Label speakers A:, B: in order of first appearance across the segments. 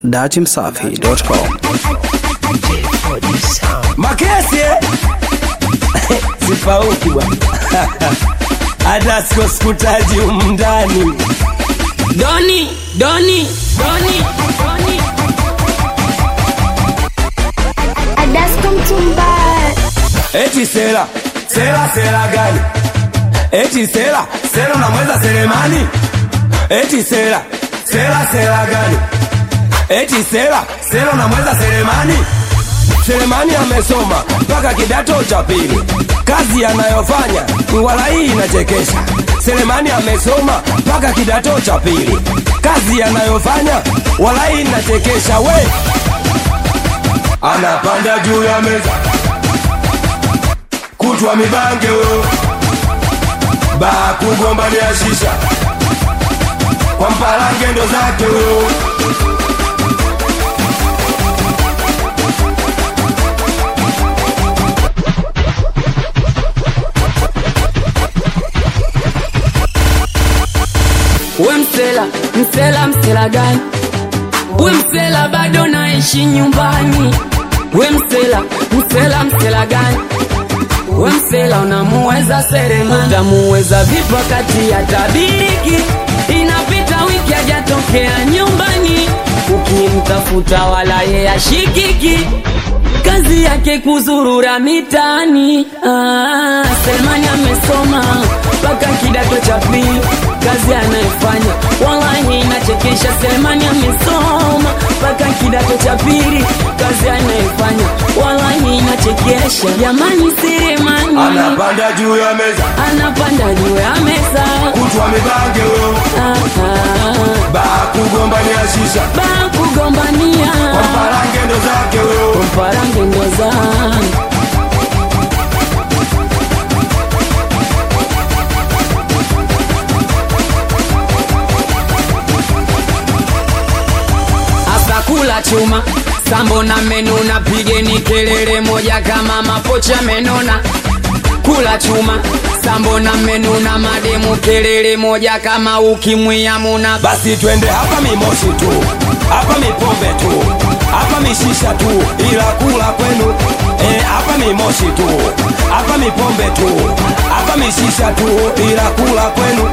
A: datimsafi.com.
B: Makesi sifauki bwana. Hata sikutaji umndani.
C: Doni.
D: Adasko mtumba.
B: Eti sela gani? Eti sela unamweza Selemani? Eti sela gani? Eti sela unamweza Selemani? Selemani amesoma mpaka kidato cha pili. Kazi anayofanya wala hii inachekesha. Selemani amesoma mpaka kidato cha pili. Kazi anayofanya wala hii inachekesha. We anapanda juu ya meza kutwa mibange wewe, ba kugombania shisha kwa mpalange ndo zake wewe.
C: We msela gani? We msela bado naishi nyumbani. We msela gani? We msela unamuweza Selemani? Utamuweza vipi wakati ya tabiki inapita wiki hajatokea nyumbani? Ukimtafuta wala ye ashikiki, kazi yake kuzurura mitani. Selemani amesoma mpaka kidato cha pili. Kazi anayofanya wallahi inachekesha. Selemani amesoma mpaka kidato cha pili. Kazi anayofanya wallahi inachekesha. Jamani Selemani
B: anapanda juu ya meza kutwa mibange wewe, ba kugombania shisha kwa mpalange ndo zake wewe.
C: Kula chuma sambo na menuna, pigeni kelele moja kama mapocha menona. Kula chuma sambo na menuna, mademu kelele moja kama ukimwi ya muna.
B: Basi twende hapa mimoshi tu, hapa mipombe tu, hapa mishisha tu, ila kula kwenu hapa mimoshi tu, hapa mipombe tu, hapa mishisha tu, ila kula kwenu.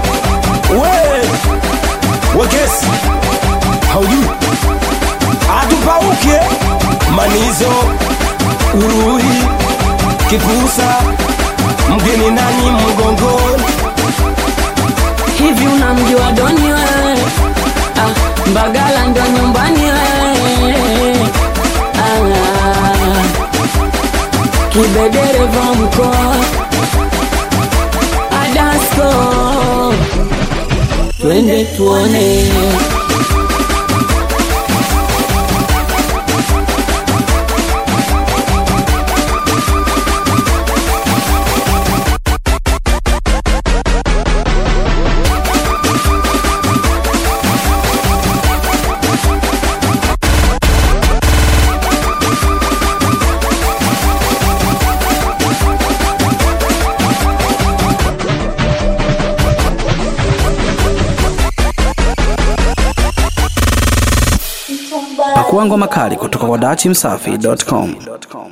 B: Wekesi haujui atupauke manizo uruhi kikusa mgeni nani mgongoni.
C: Hivi unamjua Doni wewe? Mbagala ndo nyumbani wewe. Kibedereva mkoa Adasko, twende tuone.
A: Pakua ngoma kali kutoka kwa datimsafi.com.